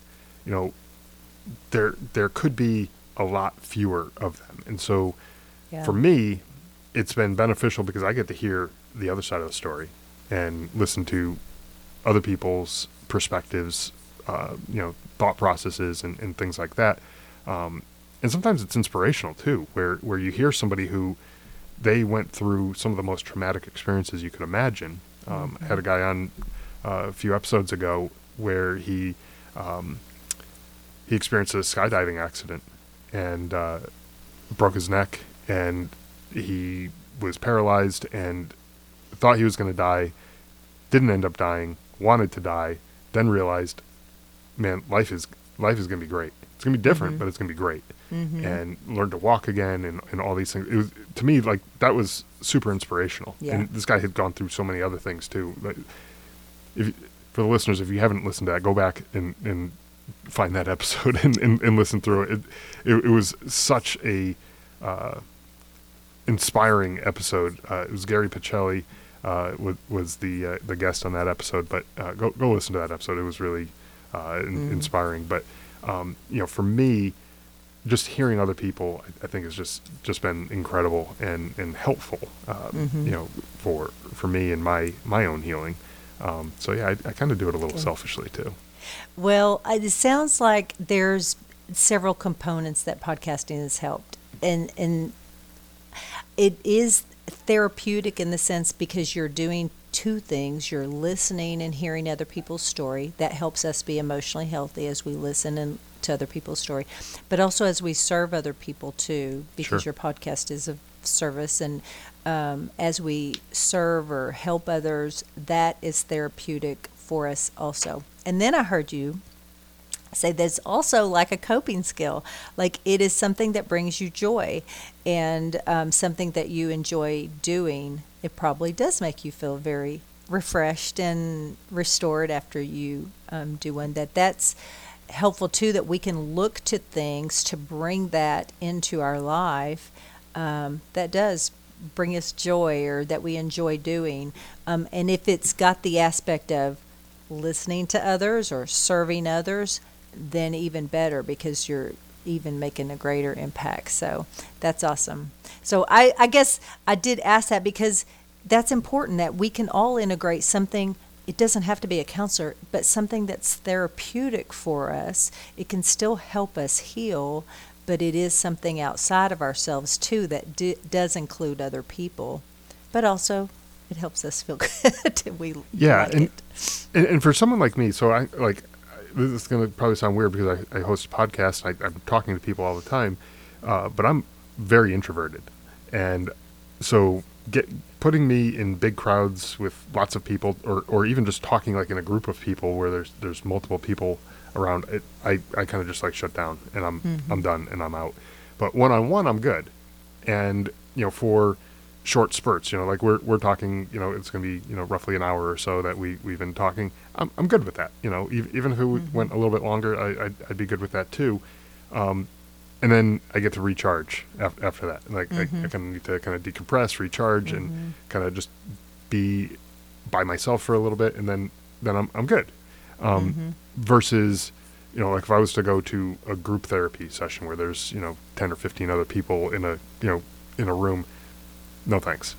there could be a lot fewer of them. And so for me, it's been beneficial because I get to hear the other side of the story and listen to other people's perspectives, thought processes and things like that. And sometimes it's inspirational too, where you hear somebody who they went through some of the most traumatic experiences you can imagine. I had a guy on a few episodes ago where he experienced a skydiving accident and broke his neck, and he was paralyzed and thought he was going to die, didn't end up dying, wanted to die, then realized, man, life is going to be great. It's going to be different, but it's going to be great. And learned to walk again and all these things. It was, to me, like, that was super inspirational. Yeah. And this guy had gone through so many other things too. Like, for the listeners, if you haven't listened to that, go back and find that episode and listen through it. It was such a inspiring episode. It was Gary Pacelli was the guest on that episode, but go listen to that episode. It was really inspiring. But for me, just hearing other people, I think has just been incredible and helpful. For me and my own healing. So yeah, I kind of do it a little selfishly too. Well, it sounds like there's several components that podcasting has helped, and it is therapeutic in the sense because you're doing two things. You're listening and hearing other people's story. That helps us be emotionally healthy as we listen to other people's story, but also as we serve other people too, because your podcast is of service, and as we serve or help others, that is therapeutic for us also. And then I heard you say there's also like a coping skill, like it is something that brings you joy and something that you enjoy doing. It probably does make you feel very refreshed and restored after you do one. That's helpful too, that we can look to things to bring that into our life that does bring us joy or that we enjoy doing. And if it's got the aspect of listening to others or serving others, then even better, because you're even making a greater impact. So that's awesome. So I guess I did ask that because that's important, that we can all integrate something. It doesn't have to be a counselor, but something that's therapeutic for us. It can still help us heal, but it is something outside of ourselves too that does include other people, but also it helps us feel good. We like it. And for someone like me, so this is going to probably sound weird because I host a podcast. I'm talking to people all the time, but I'm very introverted, and so putting me in big crowds with lots of people, or even just talking like in a group of people where there's multiple people around, I kind of just like shut down, and I'm done and I'm out. But one-on-one, I'm good, and for short spurts, like we're talking, it's going to be roughly an hour or so that we've been talking. I'm good with that. Even if it went a little bit longer, I'd be good with that too. And then I get to recharge after that. Like I kind of need to kind of decompress, recharge, and kind of just be by myself for a little bit, and then I'm good. Versus, like if I was to go to a group therapy session where there's 10 or 15 other people in a room, no thanks.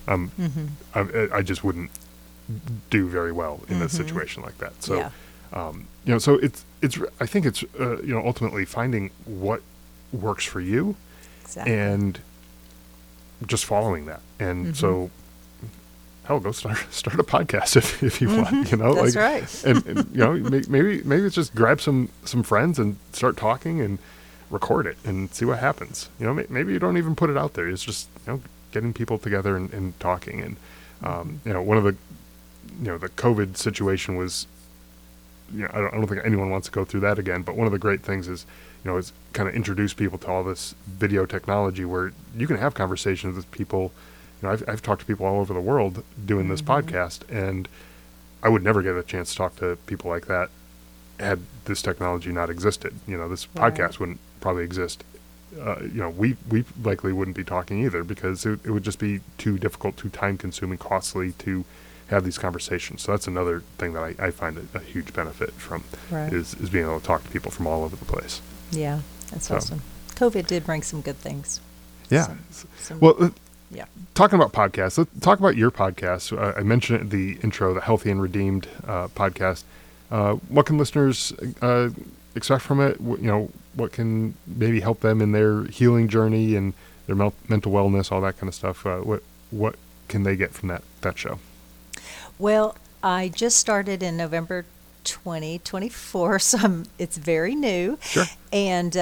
I just wouldn't do very well in a situation like that. So, so it's I think it's ultimately finding what works for you, Exactly. and just following that. And so, hell, go start a podcast if you want. That's right. and maybe it's just grab some friends and start talking and record it and see what happens. Maybe you don't even put it out there. It's just getting people together and talking. And one of the the COVID situation was, I don't think anyone wants to go through that again. But one of the great things is is kind of introduce people to all this video technology where you can have conversations with people. I've talked to people all over the world doing this podcast, and I would never get a chance to talk to people like that had this technology not existed. This podcast wouldn't probably exist. We likely wouldn't be talking either, because it would just be too difficult, too time consuming, costly to have these conversations. So that's another thing that I find a huge benefit from, is being able to talk to people from all over the place. Yeah, that's awesome. COVID did bring some good things. Yeah. Well, talking about podcasts, let's talk about your podcast. I mentioned it in the intro, the Healthy and Redeemed podcast. What can listeners expect from it? What can maybe help them in their healing journey and their mental wellness, all that kind of stuff? What can they get from that show? Well, I just started in November 2024, so it's very new. Sure. And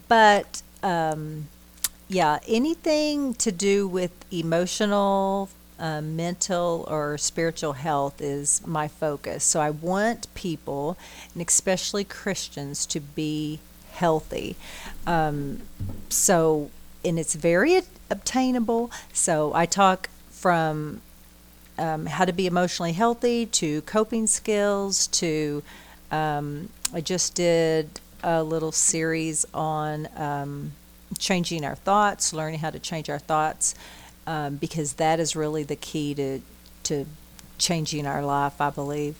anything to do with emotional, mental, or spiritual health is my focus. So I want people, and especially Christians, to be healthy. And it's very obtainable. So I talk from how to be emotionally healthy to coping skills to I just did a little series on changing our thoughts, learning how to change our thoughts, because that is really the key to changing our life, I believe.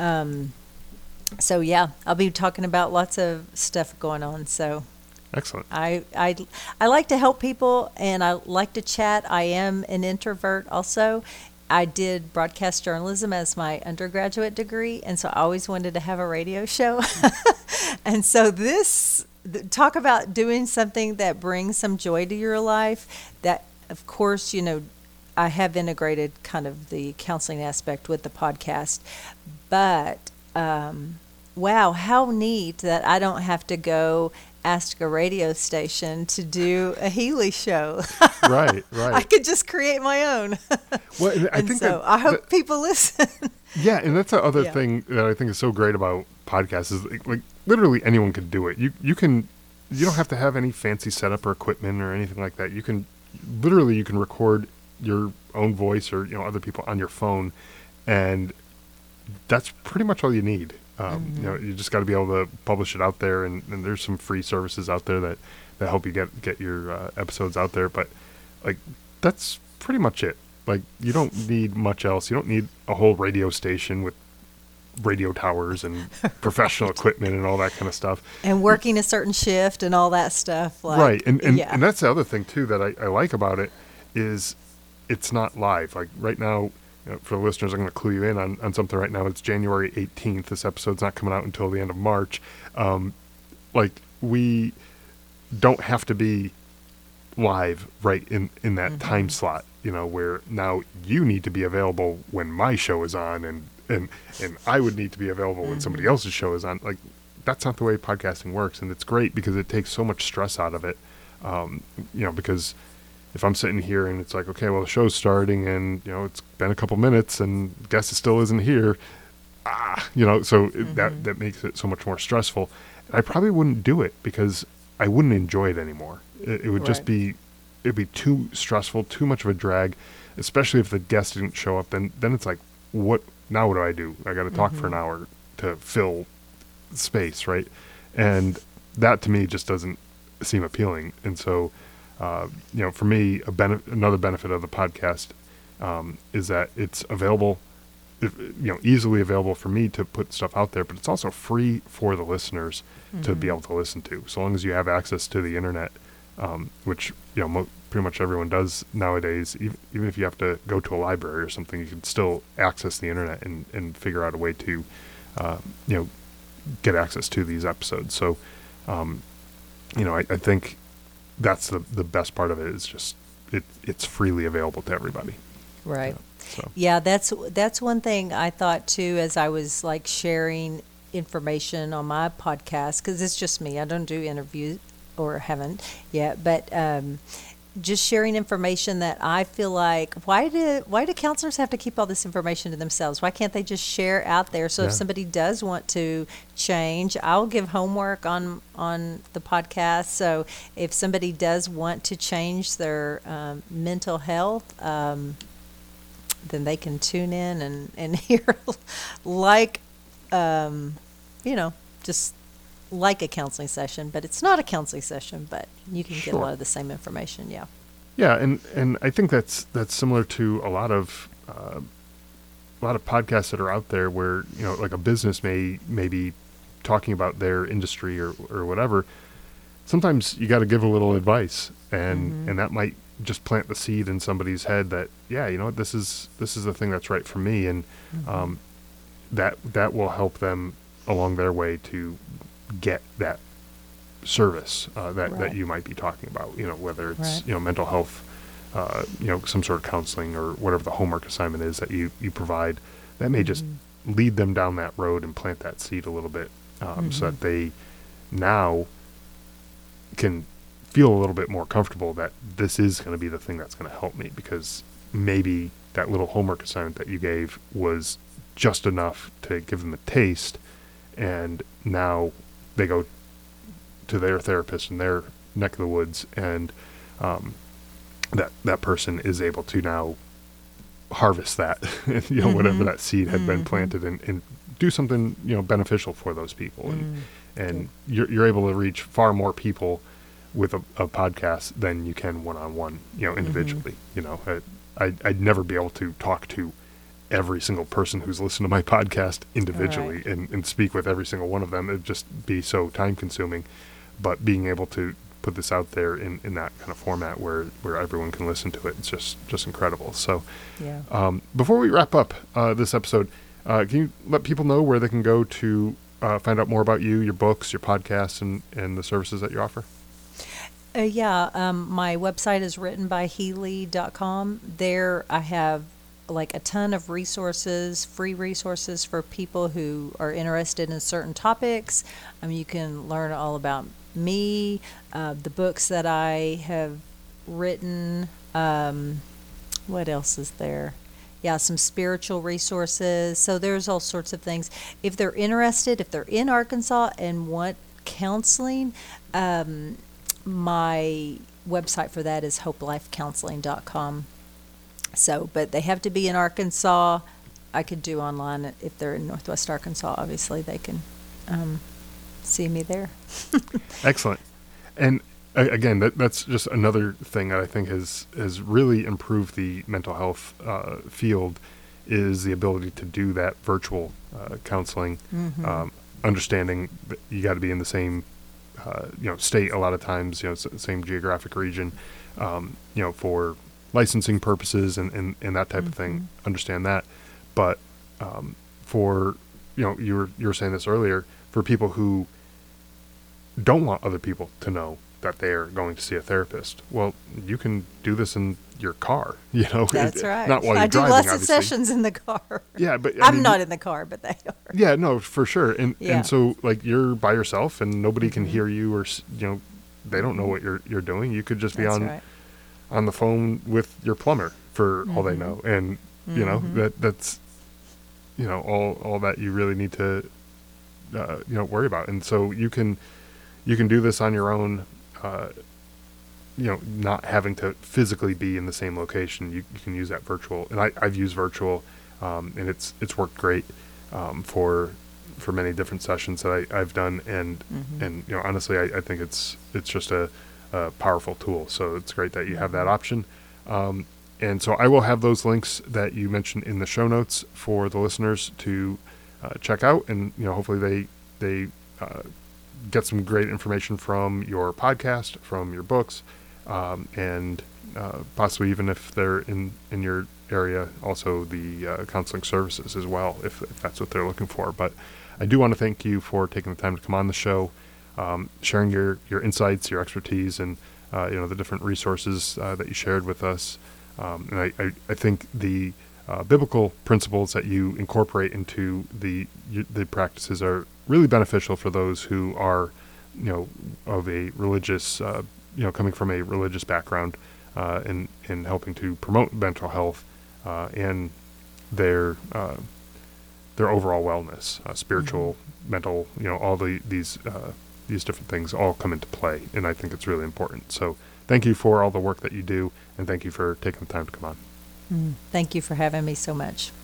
So I'll be talking about lots of stuff going on. So excellent. I like to help people, and I like to chat. I am an introvert also. I did broadcast journalism as my undergraduate degree, and so I always wanted to have a radio show. And so talk about doing something that brings some joy to your life. That, of course, I have integrated kind of the counseling aspect with the podcast. But, wow, how neat that I don't have to go ask a radio station to do a Healy show. Right. I could just create my own. Well, I hope people listen. Yeah, and that's the other thing that I think is so great about podcasts is like literally anyone can do it. You don't have to have any fancy setup or equipment or anything like that. You can record your own voice or other people on your phone, and that's pretty much all you need. You just got to be able to publish it out there, and there's some free services out there that help you get your episodes out there. But like that's pretty much it. Like you don't need much else. You don't need a whole radio station with radio towers and professional equipment and all that kind of stuff. And working a certain shift and all that stuff. Right. And that's the other thing too that I like about it is it's not live. Like right now, for the listeners, I'm going to clue you in on something right now. It's January 18th. This episode's not coming out until the end of March. We don't have to be live right in that time slot, where now you need to be available when my show is on and I would need to be available when somebody else's show is on. Like that's not the way podcasting works. And it's great because it takes so much stress out of it. Because if I'm sitting here and it's like, okay, well, the show's starting and, it's been a couple minutes and guess it still isn't here. So that makes it so much more stressful. And I probably wouldn't do it because I wouldn't enjoy it anymore. It would just it'd be too stressful, too much of a drag, especially if the guest didn't show up. Then it's like, what do I do? I got to talk for an hour to fill space, right? And that to me just doesn't seem appealing. And so, for me, another benefit of the podcast is that it's available, easily available for me to put stuff out there, but it's also free for the listeners to be able to listen to, so long as you have access to the internet, which, pretty much everyone does nowadays. Even if you have to go to a library or something, you can still access the internet and figure out a way to, get access to these episodes. So, I think that's the best part of it is just it's freely available to everybody. Right. So. Yeah, that's one thing I thought too as I was like sharing information on my podcast, because it's just me. I don't do interviews or haven't yet, but just sharing information that I feel like, why do counselors have to keep all this information to themselves? Why can't they just share out there? So if somebody does want to change, I'll give homework on the podcast. So if somebody does want to change their mental health, then they can tune in and hear just like a counseling session, but it's not a counseling session, but you can get a lot of the same information. Yeah. Yeah. And I think that's similar to a lot of podcasts that are out there where, like a business may be talking about their industry or whatever. Sometimes you got to give a little advice and that might just plant the seed in somebody's head that, this is the thing that's right for me. And, that will help them along their way to get that service that you might be talking about, whether it's mental health, some sort of counseling or whatever the homework assignment is that you provide. That may just lead them down that road and plant that seed a little bit, so that they now can feel a little bit more comfortable that this is going to be the thing that's going to help me, because maybe that little homework assignment that you gave was just enough to give them a taste, and now they go to their therapist in their neck of the woods, and that person is able to now harvest that, whatever that seed had been planted, and do something beneficial for those people, and you're able to reach far more people with a podcast than you can one-on-one, individually. I'd never be able to talk to every single person who's listened to my podcast individually and speak with every single one of them. It'd just be so time consuming. But being able to put this out there in that kind of format where everyone can listen to it, it's just incredible. So before we wrap up this episode, can you let people know where they can go to find out more about you, your books, your podcasts, and the services that you offer? My website is writtenbyhealy.com. There I have like a ton of resources, free resources for people who are interested in certain topics. You can learn all about me, the books that I have written. What else is there? Some spiritual resources. So there's all sorts of things. If they're interested, if they're in Arkansas and want counseling, my website for that is hopelifecounseling.com. So, but they have to be in Arkansas. I could do online if they're in Northwest Arkansas. Obviously, they can see me there. Excellent. And again, that's just another thing that I think has really improved the mental health field, is the ability to do that virtual counseling. Understanding that you got to be in the same state a lot of times, same geographic region, for licensing purposes and that type of thing. Understand that. But for, you were saying this earlier, for people who don't want other people to know that they're going to see a therapist, well, you can do this in your car, That's right. Not while you're I do driving, lots obviously. of sessions in the car. Yeah, but I'm not in the car, but they are. Yeah, no, for sure. And so like you're by yourself and nobody can hear you or they don't know what you're doing. You could just be That's on right. on the phone with your plumber for all they know, and you know that's all that you really need to worry about. And so you can do this on your own, not having to physically be in the same location. You can use that virtual, and I've used virtual, and it's worked great for many different sessions that I've done, and honestly, I think it's just a powerful tool. So it's great that you have that option. And so I will have those links that you mentioned in the show notes for the listeners to check out, and hopefully they get some great information from your podcast, from your books, and possibly even if they're in your area, also the counseling services as well, if that's what they're looking for. But I do want to thank you for taking the time to come on the show, sharing your insights, your expertise, and the different resources that you shared with us. And I think the biblical principles that you incorporate into the practices are really beneficial for those who are, of a religious, coming from a religious background, in helping to promote mental health and their overall wellness, spiritual, mental, all these different things all come into play, and I think it's really important. So thank you for all the work that you do, and thank you for taking the time to come on. Thank you for having me so much.